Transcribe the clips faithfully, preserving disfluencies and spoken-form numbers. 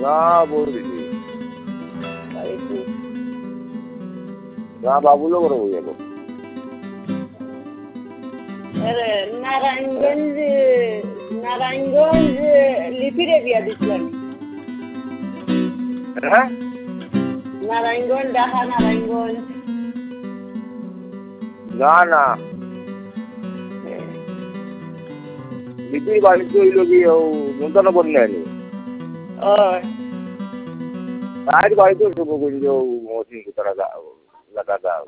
না বলি না বাবুলো করে হয়ে গেল নারায়ণগঞ্জ নারায়ণগঞ্জ লিপিরে বিয়া দিচ্ছিলাম হ্যাঁ নারায়ণগঞ্জ ঢাকা নারায়ণগঞ্জ না না লিপির বাড়িতে হইল কি মন্ত্রণ নেয়নি তার বাড়িতে শুভকুঞ্জ মহসিন তারা লাগা দাও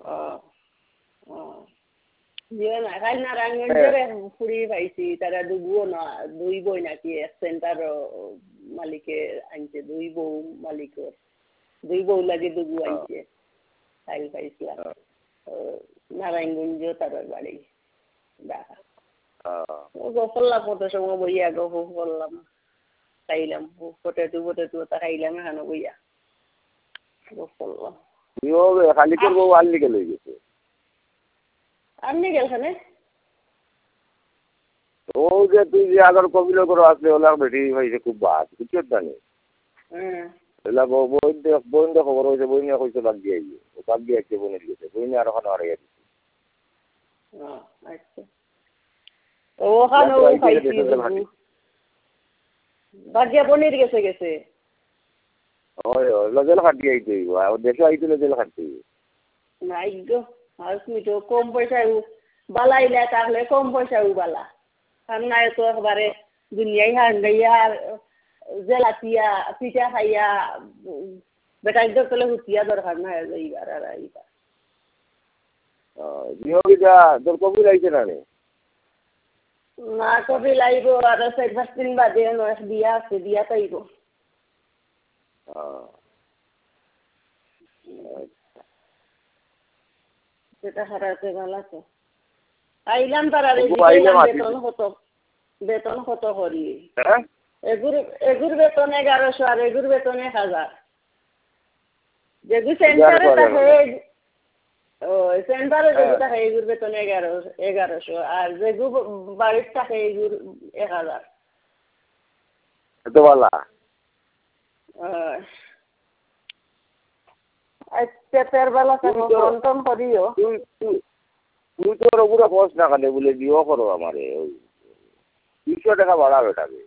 কাল নারায়ণগঞ্জের ফুরি পাইছি তারা দুবুও না দুই বই নাকি এক সেন্টার মালিকে আনছে দুই বউ মালিকের দুই বউ লাগে দুবু আনছে কাল পাইছিলাম নারায়ণগঞ্জ তার বাড়ি দেখা করলাম কত সময় বইয়া গো করলাম খাইলাম পটেটো পটেটো তা খাইলাম এখানে বইয়া করলাম খালি করবো আনলি গেলে গেছে আপনি গেলখানে ও যে তুই যে আগের কবিল করে আসলে ওলা বেটি হয়েছে খুব বাদ বুঝছো জানি এলা বই বই খবর হয়েছে বই নিয়ে কইছে বাদ দিয়ে ও বাদ দিয়ে একটা বই নিয়ে গেছে বই নিয়ে আর ওখানে হারিয়ে দিচ্ছে আচ্ছা ওখানে খাইছি বাদ দিয়া পনির গেছে গেছে ওই লজেল খাটি আইতে দেশে আইতে লজেল খাটি নাই গো আর মিটো কম পয়সায় বালাইলে তাহলে কম পয়সায় বালা আর নাই তো একবারে দুনিয়ায় হান গাইয়া জেলাতিয়া পিঠা খাইয়া বেটাইদের তলে হুতিয়া দরকার না এইবার আর এইবার বিহবিটা তোর কবি লাগছে না রে না কবি লাগবো আর চার পাঁচ দিন বাদে বিয়া আছে বিয়া পাইব সেটা হারাতে ভালো তো আইলাম তার আর বেতন কত বেতন কত করি এগুর এগুর বেতন এগারোশো আর এগুর বেতন এক হাজার যেগু সেন্টারে থাকে ও সেন্টারে যেগু থাকে এগুর বেতন এগারো এগারোশো আর যেগু বাড়ির থাকে এগুর এক হাজার এত ভালো আচ্ছা তের বেলা থাকো ফোন টোন করিও তুই তোর ওগুলো বস না কানে বলে দিও করো আমারে ওই দুশো টাকা ভাড়া বেটাবে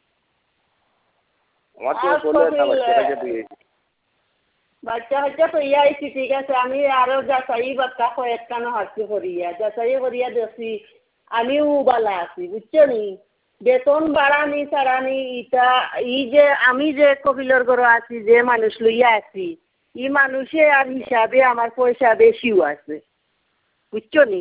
আমার তো চলে না বাচ্চাটাকে দিয়ে বাচ্চা বাচ্চা তো ইয়াইছি ঠিক আছে আমি আরো যাচাই বাচ্চা কয়েকখানো হাসি করিয়া যাচাই করিয়া দেখছি আমিও বালা আছি বুঝছো নি বেতন বাড়ানি ছাড়ানি ইটা ই যে আমি যে কপিলর ঘর আছি যে মানুষ লইয়া আছি ই মানুষে আর হিসাবে আমার পয়সা বেশিও আছে বুঝছো নি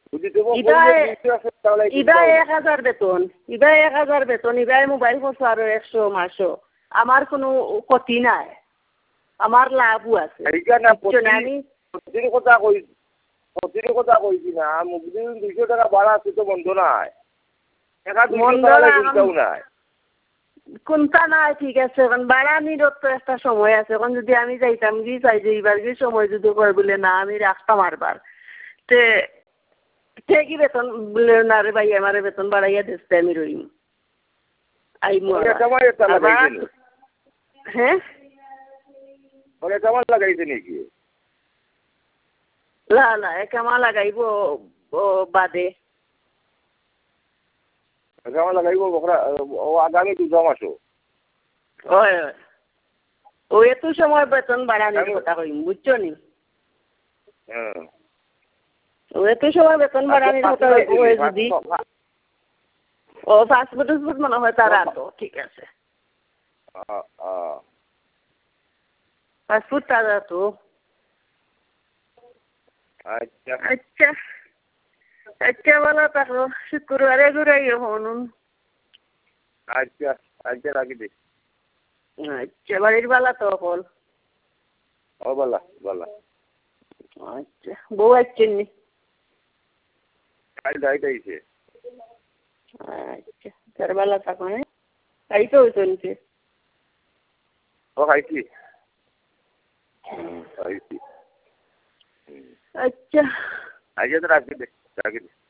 ইবা এক হাজার বেতন ইবা এক হাজার বেতন ইবাই মোবাইল খরচ আরো একশো মাসও আমার কোনো ক্ষতি নাই আমার লাভও আছে আমি কথা কই ক্ষতির কথা কইছি না মুখদিন দুইশো টাকা বাড়া আছে তো বন্ধ নাই কোনটা নাই ঠিক আছে এখন বাড়ানিরও তো একটা সময় আছে এখন যদি আমি যাইতাম কি চাই যে এইবার কি সময় যদি কয় বলে না আমি রাখতাম আরবার তে তে কি বেতন বলে না রে ভাই আমার বেতন বাড়াইয়া দিচ্ছে আমি রইম আই হ্যাঁ লাগাইছে নাকি না না একামা লাগাইব বাদে লাগাইব আগামী দুটো মাসও হয় হয় ও এত সময় বেতন বাড়ানোর কথা কইম বুঝছো নি ও এত সময় বেতন বাড়ানোর কথা হয়ে যদি ও পাসপোর্ট টাসপোর্ট মনে হয় তারা তো ঠিক আছে পাসপোর্ট তারা তো আচ্ছা আচ্ছা আচ্ছা ভালো থাকো শুক্রবারে ঘুরাইও হনুন আচ্ছা আচ্ছা রাখি দে আচ্ছা বাড়ির বালা তো বল ও বালা বালা আচ্ছা বউ আসছেন নি কাল যাইতেইছে আচ্ছা তার বালা থাকো হ্যাঁ খাইতে হইতো নিচে ও খাইছি খাইছি আচ্ছা আচ্ছা তো রাখি দে রাখি দে